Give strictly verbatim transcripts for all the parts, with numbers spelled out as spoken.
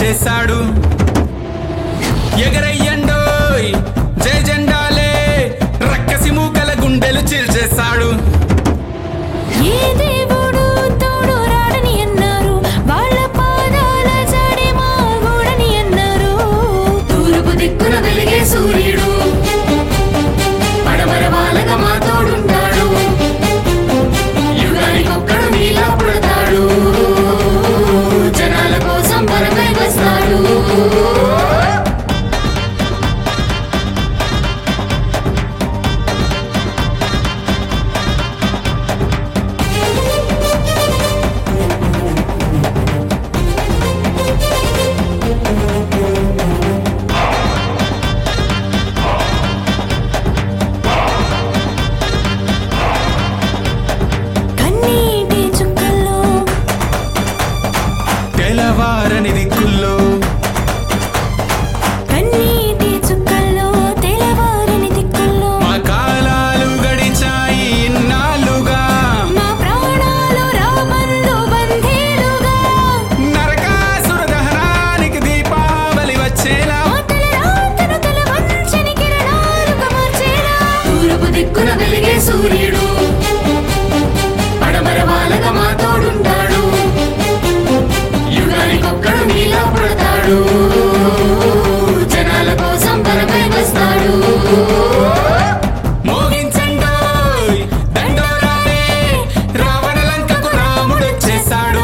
చేశాడు. ఎగరయ్యండోయ్ జై జెండాలే రక్కసి మూకల గుండెలు చీల్చేశాడు. ఏ దేవుడు తోడు రాడని అన్నారు, వాళ్ళ పాదాల జాడే మా గూడని అన్నారు. తూర్పు దిక్కున వెలిగే సూర్యుడు పడమర వాలగా మా తోడుంటాడు. యుగానికొక్కడు నీలా పుడతాడు, జనాల కోసం పరమై వస్తాడు. కన్నీటి చుక్కల్లో తెలవారని దిక్కుల్లో కన్నీటి చుక్కల్లో తెలవారని దిక్కుల్లో మా కాలాలు గడిచాయి ఇన్నాళ్ళుగా. మా ప్రాణాలు రాబందు బంధీలుగా. నరకాసుర దహనానికి దీపావళి వచ్చేలా మా తలరాతను తల వంచని కిరణాలుగా మార్చేలా. తూర్పు దిక్కున వెలిగే సూర్యుడు పడమర వాలగా మా తోడుంటాడు. యుగానికొక్కడు నీలా పుడతాడు, జనాల కోసం పరమై వస్తాడు. మోగించండోయ్ దండోరాలే రావణ లంకకు రాముడు చేశాడు.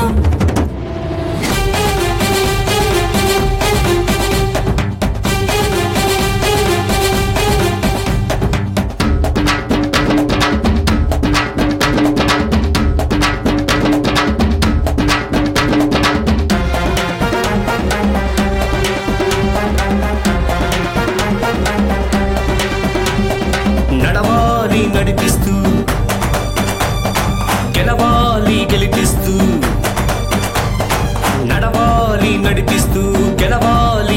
నడవాలి నడిపిస్తూ గెలవాలి గెలిపిస్తూ నడవాలి నడిపిస్తూ గెలవాలి